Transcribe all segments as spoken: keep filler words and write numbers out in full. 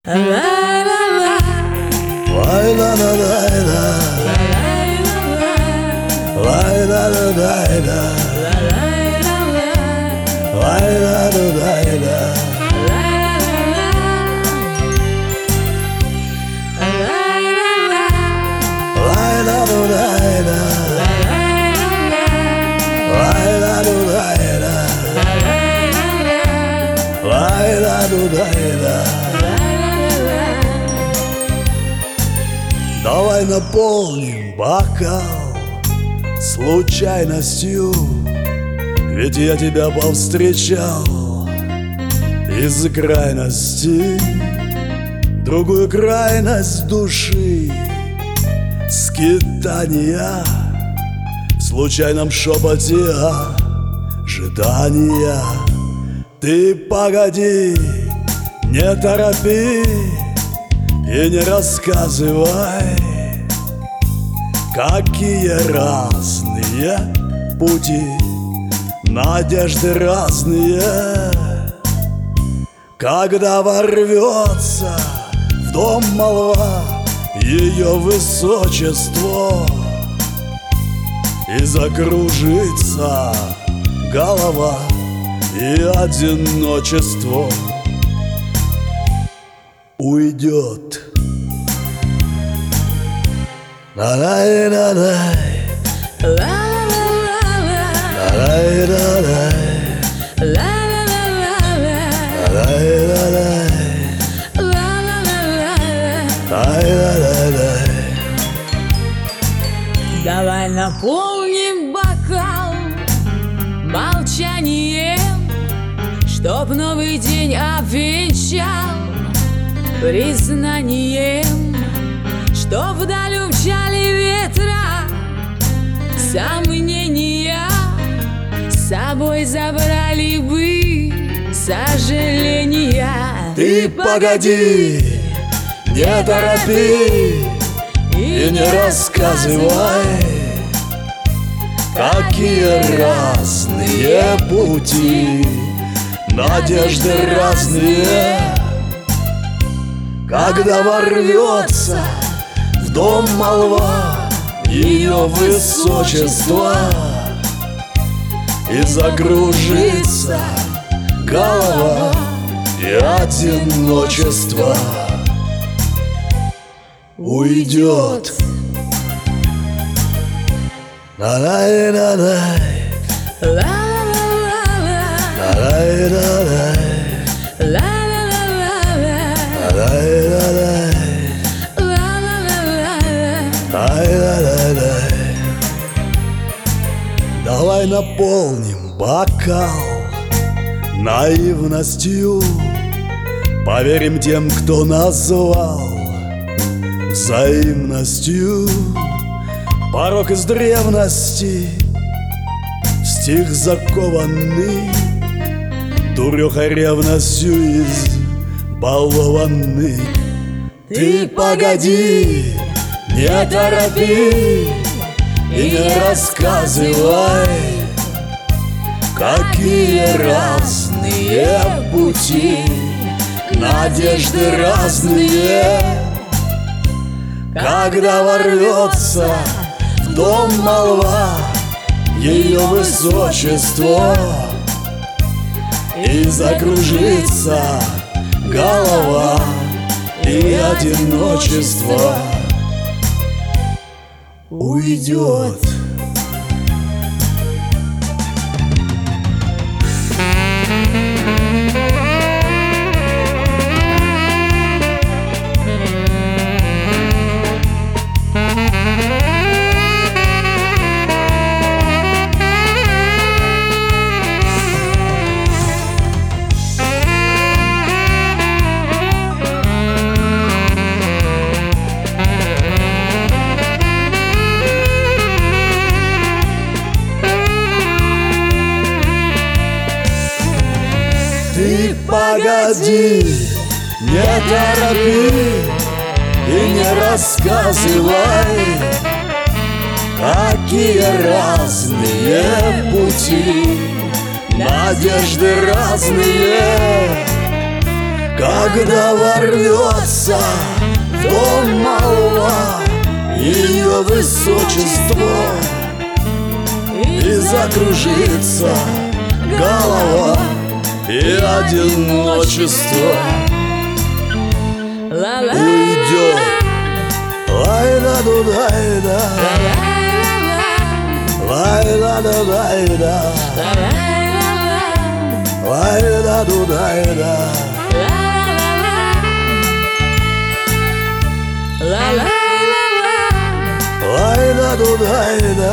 Давай наполним бокал случайностью, ведь я тебя повстречал из крайности, другую крайность души, скитания в случайном шепоте ожидания. Ты погоди, не торопи и не рассказывай, какие разные пути, надежды разные. Когда ворвется в дом молва ее высочество и закружится голова и одиночество уйдет. La-la-la-la-la, la-la-la-la-la, la-la-la-la-la. Давай наполним бокал молчанием, чтоб новый день обвенчал признанием, что вдаль умчали ветра сомнения, с собой забрали бы сожаления. Ты погоди, не торопи и не рассказывай, какие разные пути, надежды разные. Когда ворвется в дом молва ее высочество и закружится голова и одиночество уйдет. La-la-la-la, la-la-la-la, давай наполним бокал наивностью, поверим тем, кто назвал взаимностью. Порок из древности, стих закованный, дурехой ревностью избалованный. Ты погоди, не торопи и не рассказывай, какие разные пути, надежды разные. Когда ворвется в дом молва ее высочество и закружится голова и одиночество уйдет. Ты погоди, не торопи и не рассказывай, какие разные пути, надежды разные. Когда ворвется в дом молва ее высочество, и закружится голова, и одиночество уйдет. Лай-да-ду-дай-да, лай-да-да-дай-да, лай-да-ду-дай-да. Лай-да-ду-дай-да,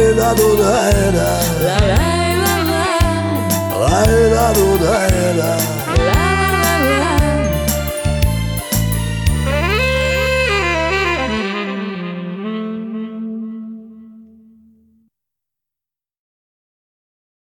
лай-да-ду-дай-да, лай-да-ду-дай-да.